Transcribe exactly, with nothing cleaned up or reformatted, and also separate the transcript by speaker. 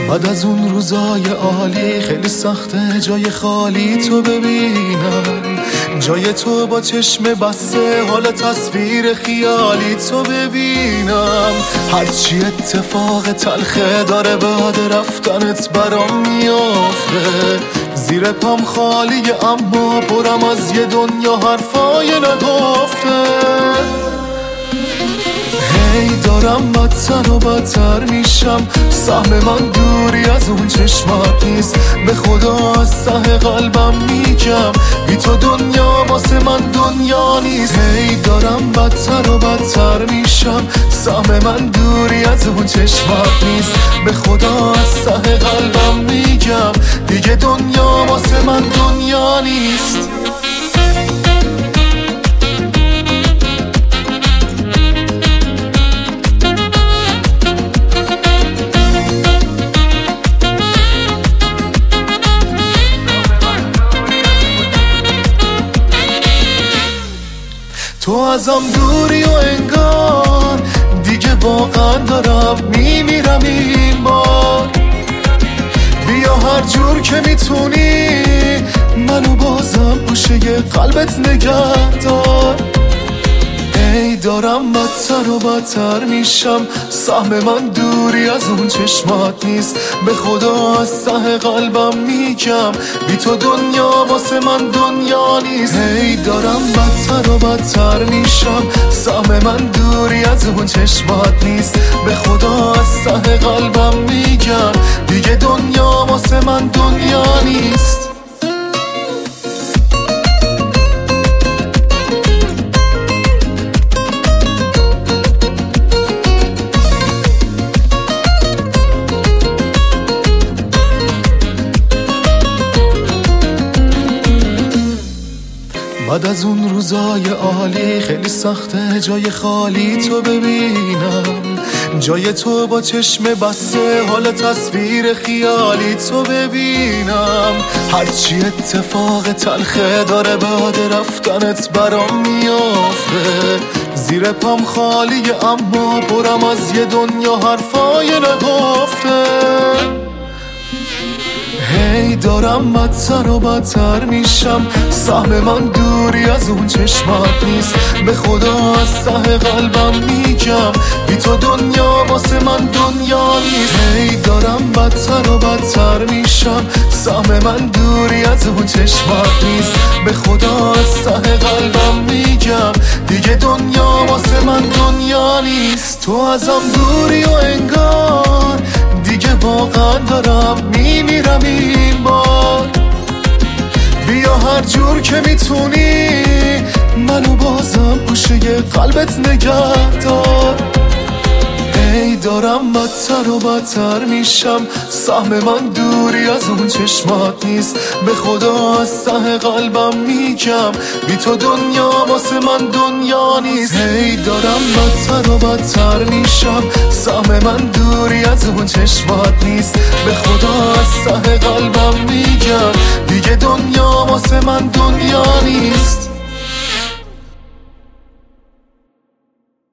Speaker 1: بعد از اون روزای عالی خیلی سخته جای خالی تو ببینم، جای تو با چشم بسته حال تصویر خیالی تو ببینم. هرچی اتفاق تلخه داره بعد رفتنت برام میافته، زیر پام خالیه اما برم از یه دنیا حرفای نگفته. هی دارم بدتر و بدتر میشم، سهم من دوری از اون چشمات نیست، به خدا از ته قلبم میگم بی تو دنیا واسه من دنیا نیست. هی دارم بدتر و بدتر میشم، سهم من دوری از اون چشمات نیست، به خدا از ته قلبم میگم دیگه دنیا واسه من دنیا نیست. تو ازم دوری و انگار دیگه واقعا دارم میمیرم این بار. بیا هر جور که میتونی منو بازم گوشه قلبت نگه دار. ای دارم بدتر و بدتر میشم، سهم من دوری از اون چشمات نیست، به خدا از ته قلبم میگم بی تو دنیا واسه من دنیا نیست. ای دارم بدتر و بدتر میشم، سهم من دوری از اون چشمات نیست، به خدا از ته قلبم میگم دیگه دنیا واسه من دنیا نیست. بعد از اون روزای عالی خیلی سخته جای خالی تو ببینم، جای تو با چشم بسته حال تصویر خیالی تو ببینم. هرچی اتفاق تلخه داره بعد رفتنت برام میافته، زیر پام خالیه اما برم از یه دنیا حرفای نگفته. هی دارم بدتر و بدتر میشم، سهم من دوری از اون چشمات نیست، به خدا از ته قلبم میگم بی تو دنیا واسه من دنیا نیست. هی دارم بدتر و بدتر میشم، سهم من دوری از اون چشمات نیست، به خدا از ته قلبم میگم دیگه دنیا واسه من دنیا نیست. تو ازم دوری و انگار دیگه واقعا دارم میمیرم این بار. بیا هر جور که میتونی منو بازم گوشه قلبت نگه دار. ای دارم بدتر و بدتر میشم، سهم من دوری از اون چشمات نیست، به خدا از ته قلبم میگم بی تو دنیا واسه من دنیا نیست. ای دارم بدتر و بدتر میشم، سهم من دوری از اون چشمات نیست، به خدا از ته قلبم میگم دیگه دنیا واسه من دنیا نیست.